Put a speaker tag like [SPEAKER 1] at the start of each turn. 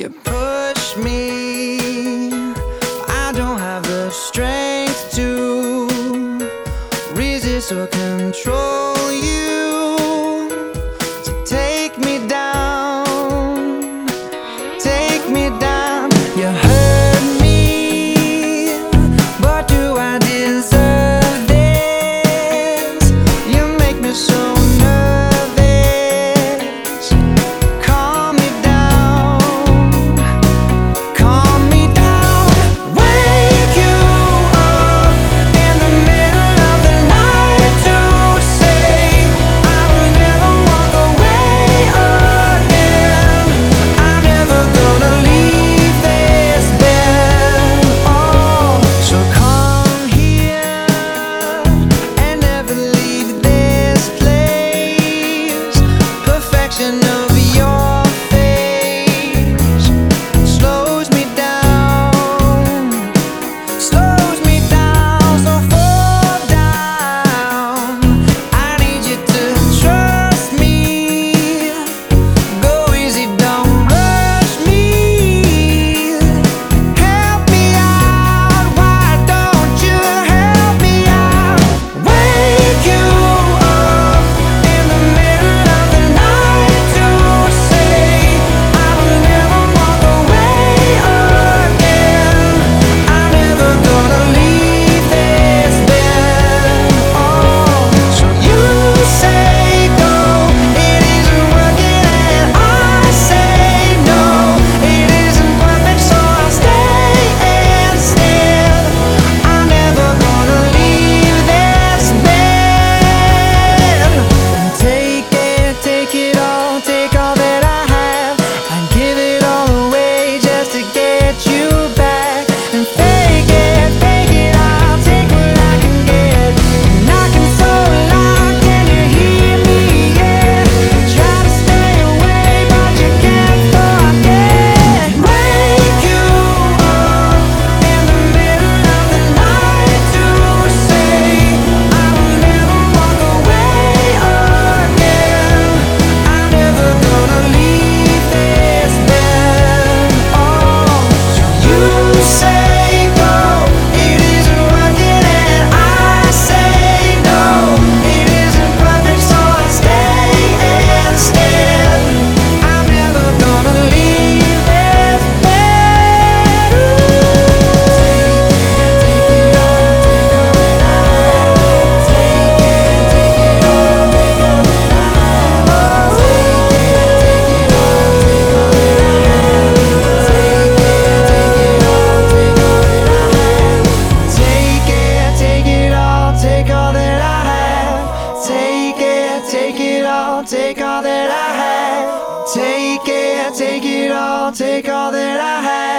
[SPEAKER 1] You push me, I don't have the strength to resist or control you. So take me down, take me down. You hurt me, but do I deserve this? You make me so nervous. Calm me down, calm me down. Wake you up in the middle of the night to say I will never walk away again. I'm never gonna leave this bed. Oh, so come here and never leave this place. Perfection of your face slows me down, slows me down. So fall down, I need you to trust me. Go easy, don't rush me. Help me out, why don't you help me out? Wake you up in the middle of the night to say I will never walk away again. I'm never gonna leave this bed. Oh, so you say go, it isn't working, and I say no, it isn't perfect, so I'll stay instead. I'm never gonna leave this bed. Take it all, take all that I have. I'd give it all away just to get you back. And fake it, I'll take what I can get. Knocking so loud, can you hear me? Yeah, try to stay away, but you can't forget. Wake you up in the middle of the night to say I will never walk away again. I'm never gonna leave this bed. Oh, so you say go, it isn't working, and I say no, it isn't perfect, so I'll stay instead. I'm never gonna leave this bed. Take it all, take all that I have. Take it all, take all that I have. Take it all, take all that I have.